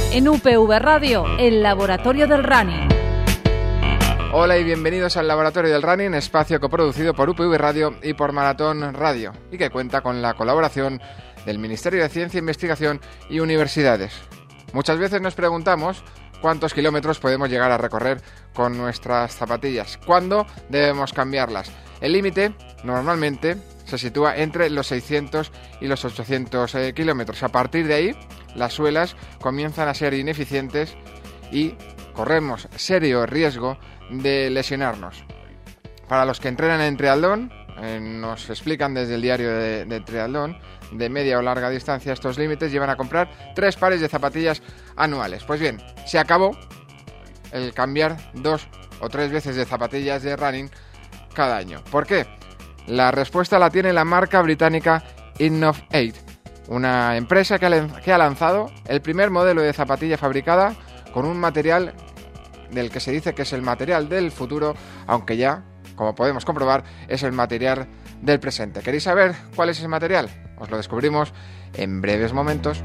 En UPV Radio, el laboratorio del running. Hola y bienvenidos al Laboratorio del Running, espacio coproducido por UPV Radio y por Maratón Radio, y que cuenta con la colaboración del Ministerio de Ciencia, Investigación y Universidades. Muchas veces nos preguntamos cuántos kilómetros podemos llegar a recorrer con nuestras zapatillas, cuándo debemos cambiarlas. El límite normalmente se sitúa entre los 600 y los 800 kilómetros. A partir de ahí, las suelas comienzan a ser ineficientes y corremos serio riesgo de lesionarnos. Para los que entrenan en triatlón, nos explican desde el diario de triatlón, de media o larga distancia, estos límites llevan a comprar 3 pares de zapatillas anuales. Pues bien, se acabó el cambiar 2 o 3 veces de zapatillas de running cada año. ¿Por qué? La respuesta la tiene la marca británica Inov-8, una empresa que ha lanzado el primer modelo de zapatilla fabricada con un material del que se dice que es el material del futuro, aunque ya, como podemos comprobar, es el material del presente. ¿Queréis saber cuál es ese material? Os lo descubrimos en breves momentos.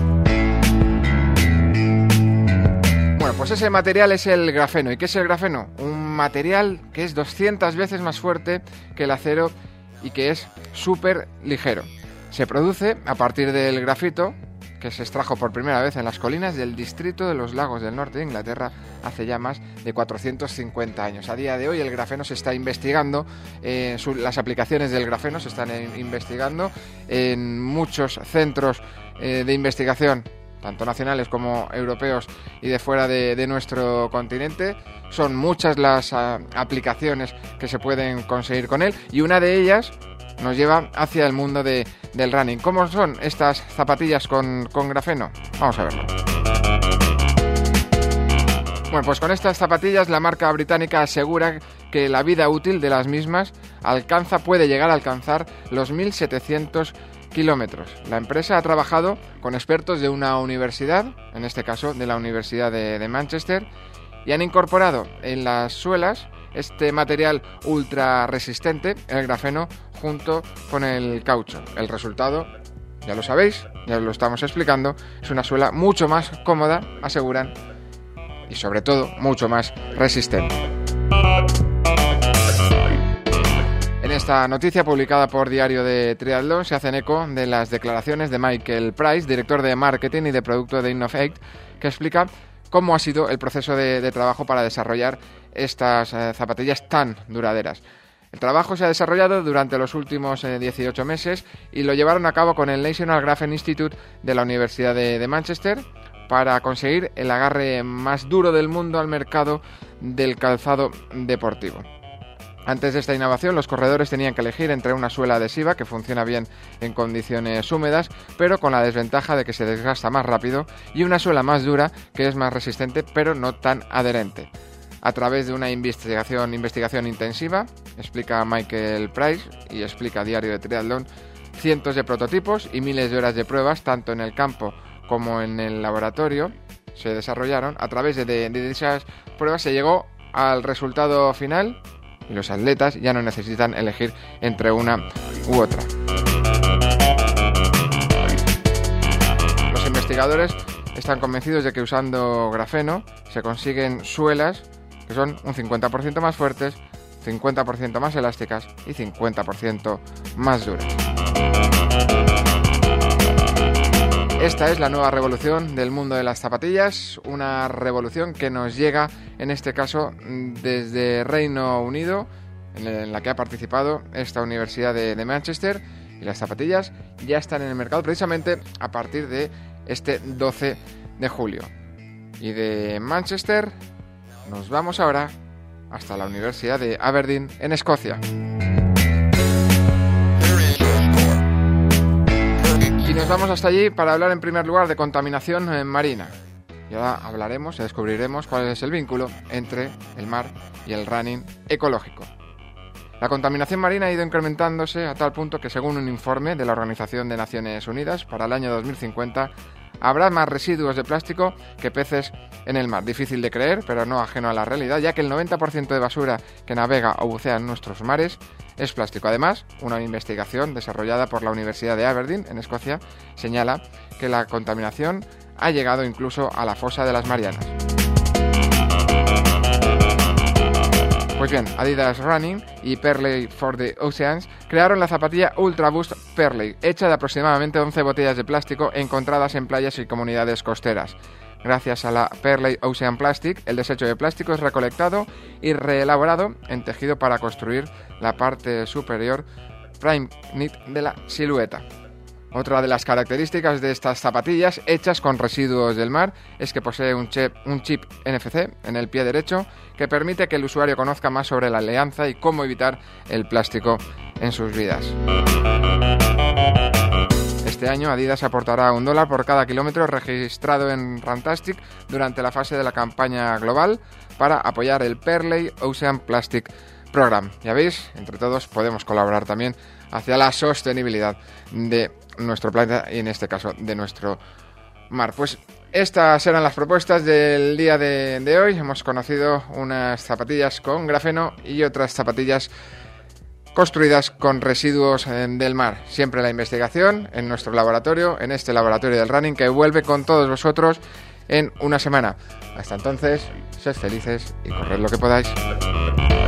Bueno, pues ese material es el grafeno. ¿Y qué es el grafeno? Un material que es 200 veces más fuerte que el acero y que es súper ligero. Se produce a partir del grafito, que se extrajo por primera vez en las colinas del distrito de los Lagos del Norte de Inglaterra hace ya más de 450 años. A día de hoy el grafeno se está investigando, las aplicaciones del grafeno se están investigando en muchos centros de investigación, tanto nacionales como europeos y de fuera de nuestro continente. Son muchas las aplicaciones que se pueden conseguir con él y una de ellas nos lleva hacia el mundo del running. ¿Cómo son estas zapatillas con grafeno? Vamos a verlo. Bueno, pues con estas zapatillas la marca británica asegura que la vida útil de las mismas puede llegar a alcanzar los 1.700 kilómetros. La empresa ha trabajado con expertos de una universidad, en este caso de la Universidad de Manchester, y han incorporado en las suelas este material ultra resistente, el grafeno, junto con el caucho. El resultado, ya lo sabéis, ya lo estamos explicando, es una suela mucho más cómoda, aseguran, y sobre todo mucho más resistente. En esta noticia publicada por Diario de Triatlón se hacen eco de las declaraciones de Michael Price, director de marketing y de producto de Inov-8, que explica cómo ha sido el proceso de trabajo para desarrollar estas zapatillas tan duraderas. El trabajo se ha desarrollado durante los últimos 18 meses y lo llevaron a cabo con el National Graphene Institute de la Universidad de Manchester para conseguir el agarre más duro del mundo al mercado del calzado deportivo. Antes de esta innovación, los corredores tenían que elegir entre una suela adhesiva que funciona bien en condiciones húmedas, pero con la desventaja de que se desgasta más rápido, y una suela más dura que es más resistente, pero no tan adherente. A través de una investigación intensiva, explica Michael Price y explica Diario de Triatlón, cientos de prototipos y miles de horas de pruebas, tanto en el campo como en el laboratorio, se desarrollaron. A través de esas pruebas se llegó al resultado final y los atletas ya no necesitan elegir entre una u otra. Los investigadores están convencidos de que usando grafeno se consiguen suelas que son un 50% más fuertes, 50% más elásticas y 50% más duras. Esta es la nueva revolución del mundo de las zapatillas, una revolución que nos llega, en este caso, desde Reino Unido, en la que ha participado esta Universidad de Manchester, y las zapatillas ya están en el mercado precisamente a partir de este 12 de julio. Y de Manchester nos vamos ahora hasta la Universidad de Aberdeen, en Escocia. Y nos vamos hasta allí para hablar en primer lugar de contaminación marina. Y ahora hablaremos y descubriremos cuál es el vínculo entre el mar y el running ecológico. La contaminación marina ha ido incrementándose a tal punto que, según un informe de la Organización de Naciones Unidas, para el año 2050 habrá más residuos de plástico que peces en el mar. Difícil de creer, pero no ajeno a la realidad, ya que el 90% de basura que navega o bucea en nuestros mares es plástico. Además, una investigación desarrollada por la Universidad de Aberdeen, en Escocia, señala que la contaminación ha llegado incluso a la fosa de las Marianas. Pues bien, Adidas Running y Perley for the Oceans crearon la zapatilla Ultra Boost Perley, hecha de aproximadamente 11 botellas de plástico encontradas en playas y comunidades costeras. Gracias a la Perley Ocean Plastic, el desecho de plástico es recolectado y reelaborado en tejido para construir la parte superior Prime Knit de la silueta. Otra de las características de estas zapatillas hechas con residuos del mar es que posee un chip NFC en el pie derecho que permite que el usuario conozca más sobre la alianza y cómo evitar el plástico en sus vidas. Este año Adidas aportará $1 por cada kilómetro registrado en Runtastic durante la fase de la campaña global para apoyar el Perley Ocean Plastic Program. Ya veis, entre todos podemos colaborar también hacia la sostenibilidad de nuestro planeta y en este caso de nuestro mar. Pues estas eran las propuestas del día de hoy. Hemos conocido unas zapatillas con grafeno y otras zapatillas construidas con residuos del mar. Siempre la investigación en nuestro laboratorio, en este laboratorio del running que vuelve con todos vosotros en una semana. Hasta entonces, sed felices y corred lo que podáis.